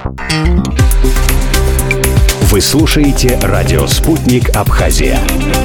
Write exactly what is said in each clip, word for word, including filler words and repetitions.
Вы слушаете радио «Спутник Абхазия».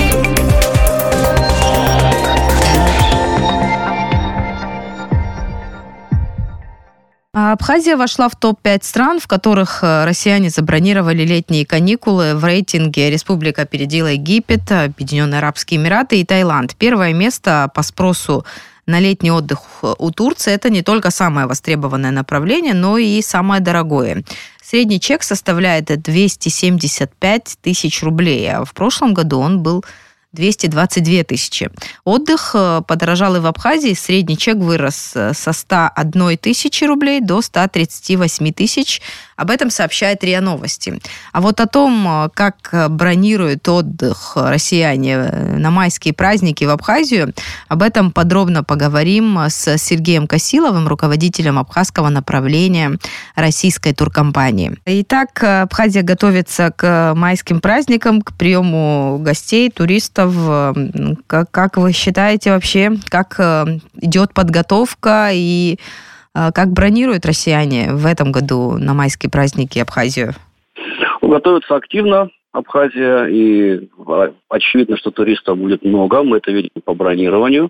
Абхазия вошла в топ пять стран, в которых россияне забронировали летние каникулы. В рейтинге республика опередила Египет, Объединенные Арабские Эмираты и Таиланд. Первое место по спросу на летний отдых у Турции – это не только самое востребованное направление, но и самое дорогое. Средний чек составляет двести семьдесят пять тысяч рублей, а в прошлом году он был двести двадцать две тысячи. Отдых подорожал и в Абхазии. Средний чек вырос со ста одной тысячи рублей до ста тридцати восьми тысяч. Об этом сообщает РИА Новости. А вот о том, как бронируют отдых россияне на майские праздники в Абхазию, об этом подробно поговорим с Сергеем Косиловым, руководителем абхазского направления российской туркомпании. Итак, Абхазия готовится к майским праздникам, к приему гостей, туристов. Как, как вы считаете вообще, как идет подготовка и как бронируют россияне в этом году на майские праздники Абхазию? Готовятся активно Абхазия, и очевидно, что туристов будет много. Мы это видим по бронированию.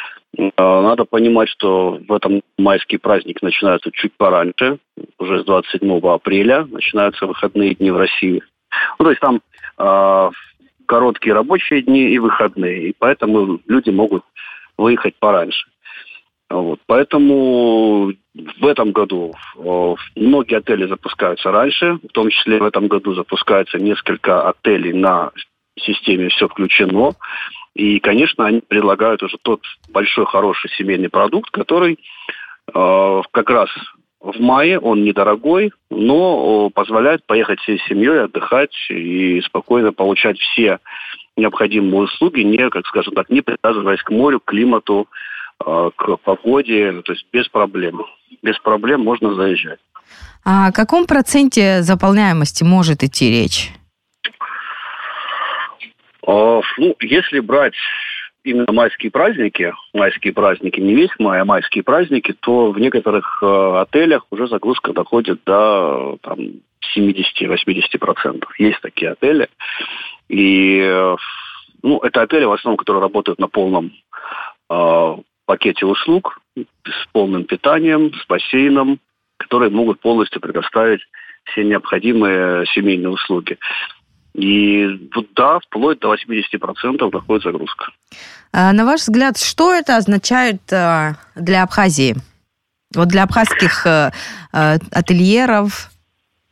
Надо понимать, что в этом майский праздник начинается чуть пораньше, уже с двадцать седьмого апреля начинаются выходные дни в России. Ну, то есть там э, короткие рабочие дни и выходные, и поэтому люди могут выехать пораньше. Вот. Поэтому в этом году э, многие отели запускаются раньше, в том числе в этом году запускается несколько отелей на системе «Все включено». И, конечно, они предлагают уже тот большой, хороший семейный продукт, который э, как раз в мае, он недорогой, но э, позволяет поехать всей семьей, отдыхать и спокойно получать все необходимые услуги, не, как скажем так, не привязываясь к морю, к климату, к погоде, то есть без проблем. Без проблем можно заезжать. А о каком проценте заполняемости может идти речь? А, ну, если брать именно майские праздники, майские праздники, не весь май, а майские праздники, то в некоторых э, отелях уже загрузка доходит до там, семьдесят-восемьдесят процентов. Есть такие отели. И э, ну, это отели, в основном, которые работают на полном э, пакете услуг с полным питанием, с бассейном, которые могут полностью предоставить все необходимые семейные услуги. И вот да, вплоть до восемьдесят процентов доходит загрузка. А, на ваш взгляд, что это означает для Абхазии? Вот для абхазских ательеров?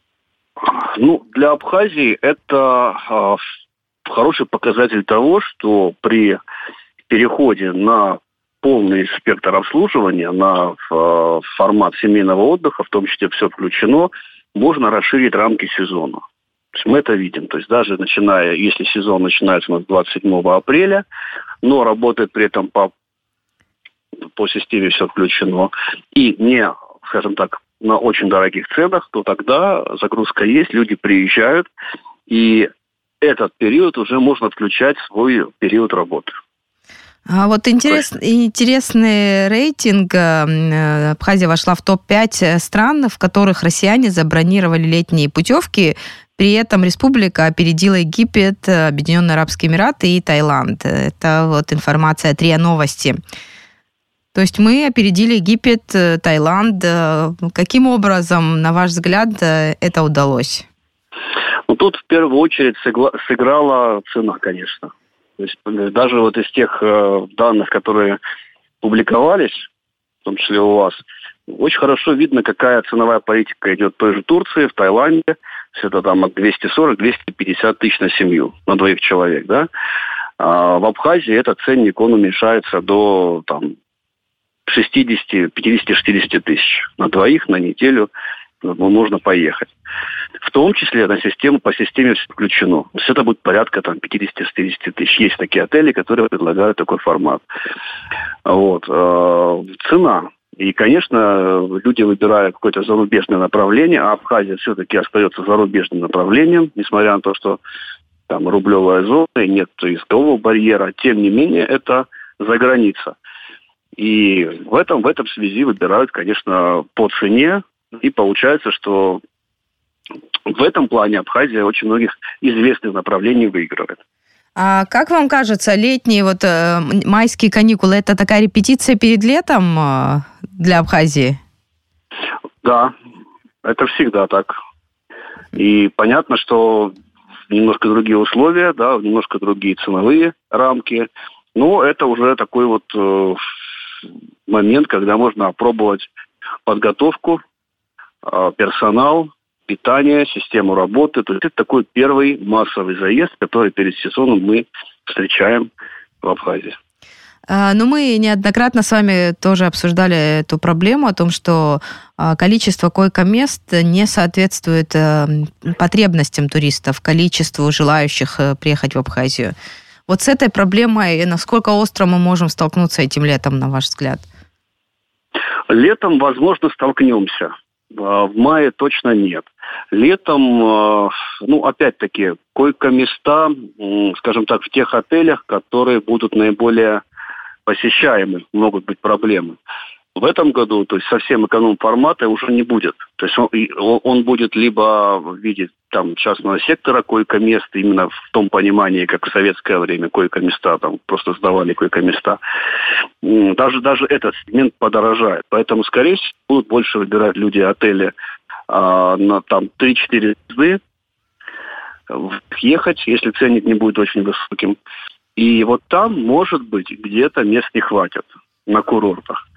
Ну, для Абхазии это э, хороший показатель того, что при переходе на полный спектр обслуживания, на э, формат семейного отдыха, в том числе все включено, можно расширить рамки сезона. То есть мы это видим. То есть даже начиная, если сезон начинается у нас двадцать седьмого апреля, но работает при этом по, по системе все включено, и не, скажем так, на очень дорогих ценах, то тогда загрузка есть, люди приезжают, и этот период уже можно включать в свой период работы. А вот интерес, интересный рейтинг. Абхазия вошла в топ пять стран, в которых россияне забронировали летние путевки. При этом республика опередила Египет, Объединенные Арабские Эмираты и Таиланд. Это вот информация от РИА Новости. То есть мы опередили Египет, Таиланд. Каким образом, на ваш взгляд, это удалось? Ну, тут в первую очередь сыграла цена, конечно. То есть даже вот из тех э, данных, которые публиковались, в том числе у вас, очень хорошо видно, какая ценовая политика идет в той же Турции, в Таиланде. Это там от двухсот сорока до двухсот пятидесяти тысяч на семью, на двоих человек, да. А в Абхазии этот ценник, он уменьшается до там шестидесяти, пятидесяти, шестидесяти тысяч на двоих на неделю. Можно поехать. В том числе на систему, по системе все включено. То есть это будет порядка там, пятидесяти-шестидесяти тысяч. Есть такие отели, которые предлагают такой формат. Вот. Цена. И, конечно, люди выбирают какое-то зарубежное направление, а Абхазия все-таки остается зарубежным направлением, несмотря на то, что там рублевая зона, и нет языкового барьера. Тем не менее, это за граница. И в этом, в этом связи выбирают, конечно, по цене. И получается, что в этом плане Абхазия очень многих известных направлений выигрывает. А как вам кажется, летние вот э, майские каникулы, это такая репетиция перед летом э, для Абхазии? Да, это всегда так. И понятно, что немножко другие условия, да, немножко другие ценовые рамки, но это уже такой вот э, момент, когда можно опробовать подготовку, э, персонал, питание, систему работы. То есть это такой первый массовый заезд, который перед сезоном мы встречаем в Абхазии. Но мы неоднократно с вами тоже обсуждали эту проблему о том, что количество койко-мест не соответствует потребностям туристов, количеству желающих приехать в Абхазию. Вот с этой проблемой насколько остро мы можем столкнуться этим летом, на ваш взгляд? Летом, возможно, столкнемся. В мае точно нет. Летом, ну, опять-таки, койко-места, скажем так, в тех отелях, которые будут наиболее посещаемы, могут быть проблемы. В этом году, то есть совсем эконом-формата уже не будет. То есть он, он будет либо в виде там частного сектора койко-мест, именно в том понимании, как в советское время койко-места, там просто сдавали койко-места. Даже, даже этот сегмент подорожает. Поэтому, скорее всего, будут больше выбирать люди отели а, на там три-четыре звезды, ехать, если ценник не будет очень высоким. И вот там, может быть, где-то мест не хватит на курортах.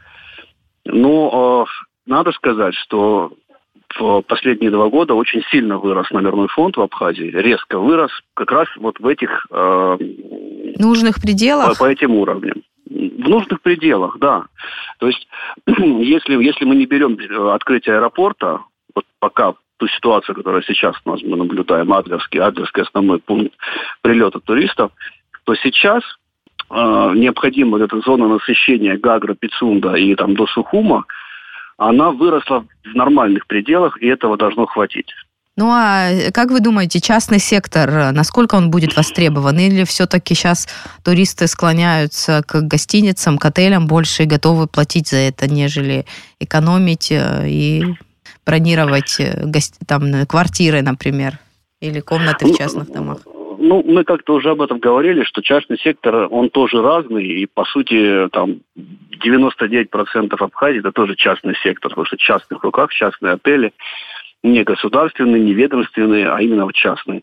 Но э, надо сказать, что в последние два года очень сильно вырос номерной фонд в Абхазии, резко вырос как раз вот в этих... Э, нужных пределах? По, по этим уровням. В нужных пределах, да. То есть, если, если мы не берем открытие аэропорта, вот пока ту ситуацию, которую сейчас у нас мы наблюдаем, Адлерский, Адлерский основной пункт прилета туристов, то сейчас э, необходима вот эта зона насыщения Гагра, Пицунда и там до Сухума, она выросла в нормальных пределах, и этого должно хватить. Ну а как вы думаете, частный сектор, насколько он будет востребован? Или все-таки сейчас туристы склоняются к гостиницам, к отелям больше и готовы платить за это, нежели экономить и бронировать гости, там, квартиры, например, или комнаты в частных домах? Ну, мы как-то уже об этом говорили, что частный сектор, он тоже разный, и, по сути, там, девяносто девять процентов Абхазии – это тоже частный сектор, потому что в частных руках, частные отели, не государственные, не ведомственные, а именно частные.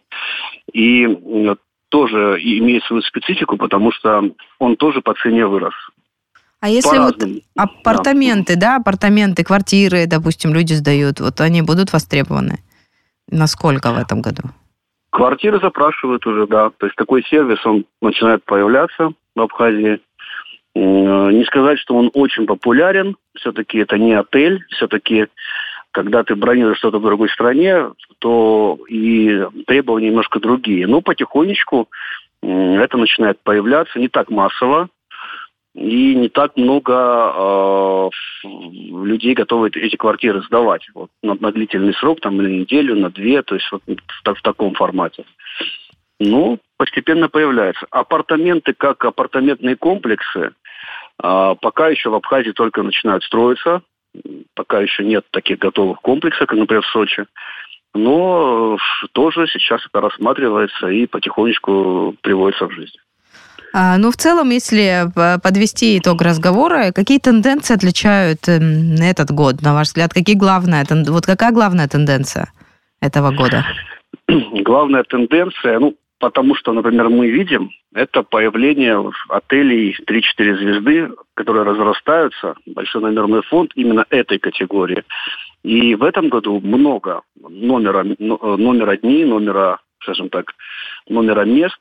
И тоже имеет свою специфику, потому что он тоже по цене вырос. А если вот апартаменты, да. да, апартаменты, квартиры, допустим, люди сдают, вот они будут востребованы? Насколько в этом году? Квартиры запрашивают уже, да. То есть такой сервис, он начинает появляться в Абхазии. Не сказать, что он очень популярен. Все-таки это не отель. Все-таки, когда ты бронируешь что-то в другой стране, то и требования немножко другие. Но потихонечку это начинает появляться. Не так массово. И не так много э, людей готовы эти квартиры сдавать вот, на, на длительный срок, там, на неделю, на две, то есть вот в, в таком формате. Ну, постепенно появляется. Апартаменты, как апартаментные комплексы, э, пока еще в Абхазии только начинают строиться, пока еще нет таких готовых комплексов, как, например, в Сочи. Но э, тоже сейчас это рассматривается и потихонечку приводится в жизнь. Ну, в целом, если подвести итог разговора, какие тенденции отличают этот год, на ваш взгляд? Какие главная, вот какая главная тенденция этого года? Главная тенденция, ну, потому что, например, мы видим, это появление отелей три-четыре звезды, которые разрастаются, большой номерной фонд именно этой категории. И в этом году много номера, номера дней, номера, скажем так, номера мест.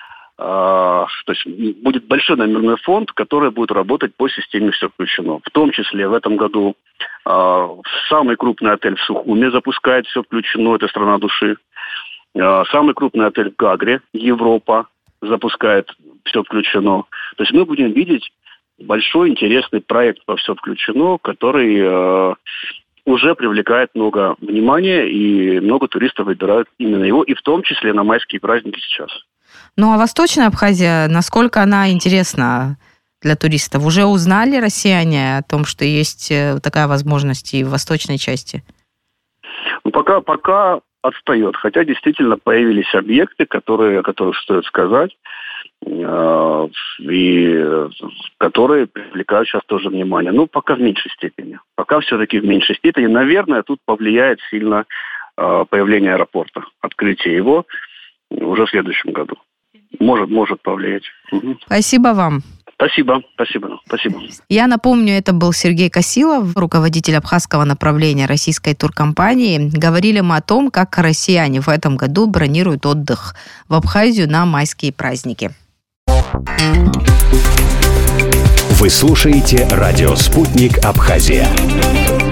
То есть будет большой номерной фонд, который будет работать по системе «Все включено». В том числе в этом году самый крупный отель в Сухуме запускает «Все включено», это «Страна души». Самый крупный отель в Гагре, Европа, запускает «Все включено». То есть мы будем видеть большой интересный проект по «Все включено», который уже привлекает много внимания, и много туристов выбирают именно его, и в том числе на майские праздники сейчас. Ну, а Восточная Абхазия, насколько она интересна для туристов? Уже узнали россияне о том, что есть такая возможность и в восточной части? Ну, пока, пока отстает. Хотя действительно появились объекты, которые, о которых стоит сказать, и которые привлекают сейчас тоже внимание. Ну, пока в меньшей степени. Пока все-таки в меньшей степени. Наверное, тут повлияет сильно появление аэропорта, открытие его уже в следующем году. Может, может повлиять. Угу. Спасибо вам. Спасибо, спасибо, спасибо. Я напомню, это был Сергей Косилов, руководитель абхазского направления российской туркомпании. Говорили мы о том, как россияне в этом году бронируют отдых в Абхазию на майские праздники. Вы слушаете радио «Спутник Абхазия».